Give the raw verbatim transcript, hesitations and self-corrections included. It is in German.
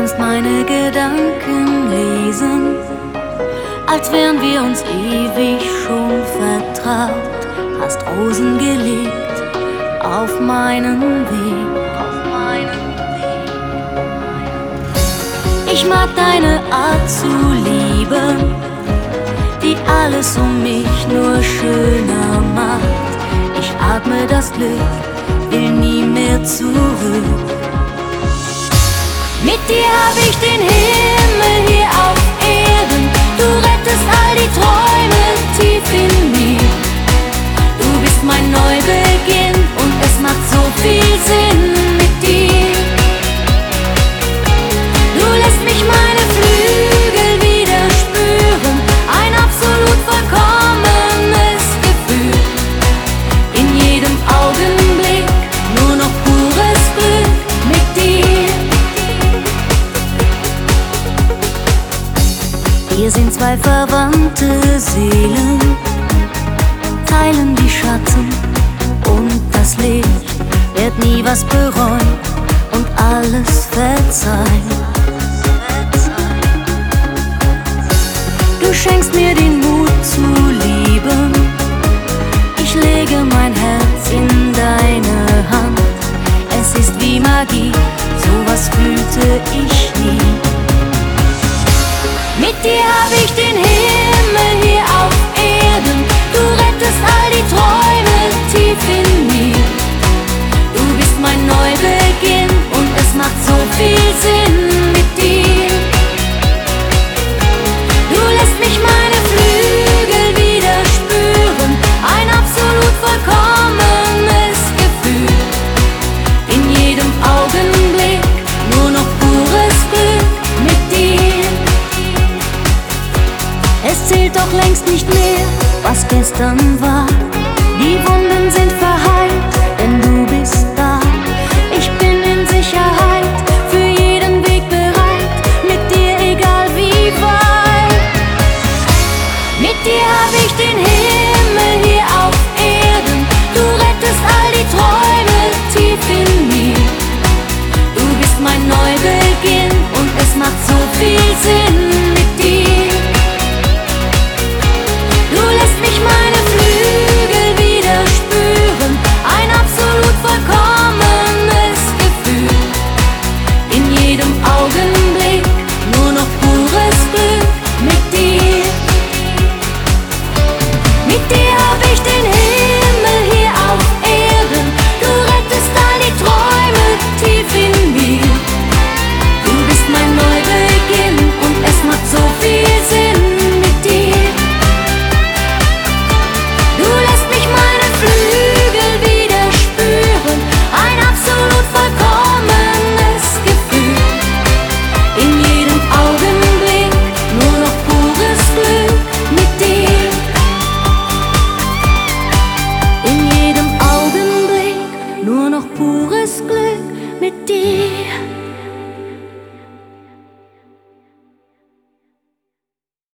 kannst meine Gedanken lesen, als wären wir uns ewig schon vertraut. Hast Rosen gelegt auf meinen Weg. Ich mag deine Art zu lieben, die alles um mich nur schöner macht. Ich atme das Glück, will nie mehr zurück. Mit dir hab ich den Himmel hier auf Erden. Du rettest all die Träume tief in mir. Du bist mein Neubeginn und es macht so viel Sinn mit dir. Du lässt mich meine Flügel wieder spüren, ein absolut vollkommenes Gefühl. In jedem Augenblick nur noch pures Glück mit dir. Wir sind zwei verwandte Seelen, teilen die Schatten und das Licht. Werd nie was bereuen und alles verzeihen. Du schenkst mir den Mut zu lieben. Ich lege mein Herz in deine Hand. Es ist wie Magie, sowas fühlte ich nie. Mit dir hab ich den Himmel hier auf Erden. Du rettest all die Träume tief in mir. Du bist mein Neubeginn und es macht so viel Sinn mit dir. Du lässt mich meine Flügel wieder spüren, ein absolut vollkommenes Gefühl. In jedem Augenblick nur noch pures Glück mit dir. Es zählt doch längst nicht mehr, was gestern war. Die Wunden sind verheilt, denn du bist da. Ich bin in Sicherheit, für jeden Weg bereit, mit dir egal wie weit. Mit dir hab ich den Himmel hier auf Erden. Du rettest all die Träume tief in mir. Du bist mein Neubeginn und es macht so viel Sinn